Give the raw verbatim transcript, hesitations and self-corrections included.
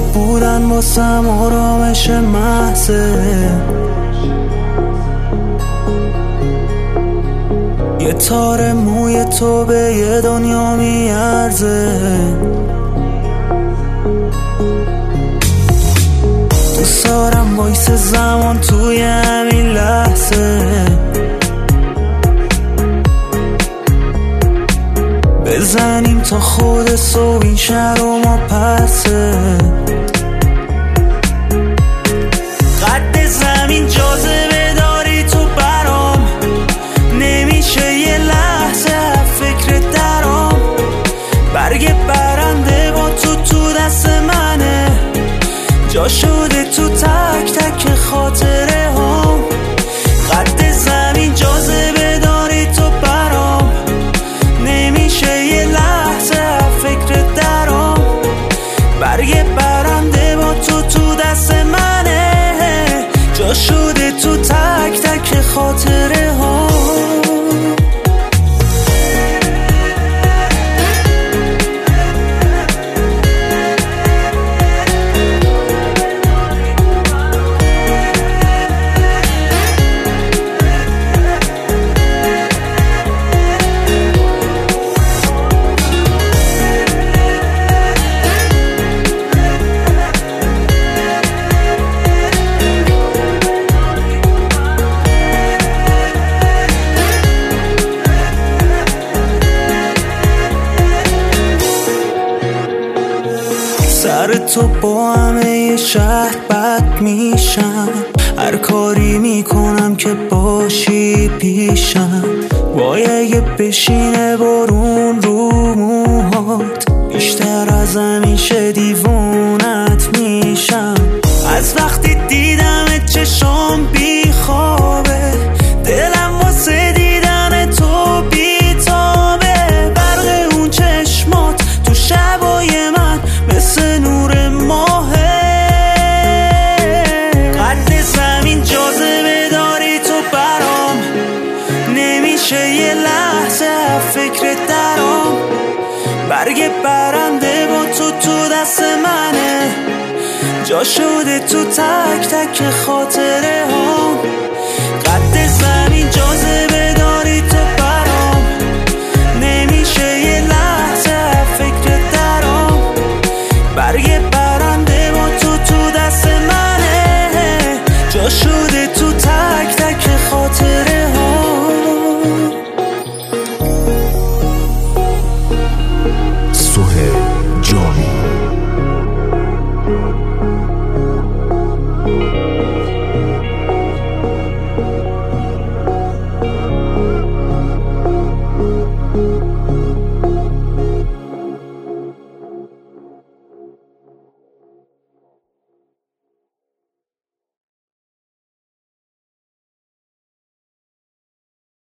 بودن واسم آرامش محضه. یه تار موی تو به یه دنیا میارزه. دوست دارم وایس زمان توی همین لحظه، بزنیم تا خود صبح این شهر و ما پسه. قد زمین جاذبه داری تو برام، نمیشه یه لحظه فکر درام. برگ برنده با تو تو دست منه، جا شده تو تک تک خاطره هم. قد زمین جاذبه داری تو برام، نمیشه یه لحظه فکر درام. برگ برنده با تو تو دست منه، جا شده تو تک تک خاطره ها. سر تو با همه شهر بد میشم، هر کاری میکنم که باشی پیشم. وای اگه بشینه بارون رو موهات، بیشتر از همیشه دیوونت میشم. از وقتی دیدمت چشام بی خوابه، دلم واسه دیدن تو بی تابه. برق اون چشمات تو شبای من مثل نور ماهه. قد زمین جاذبه داری تو برام، نمیشه یه لحظه فکر درام. برگ برنده با تو تو دست منه، جا شده تو تک تک خاطره هم.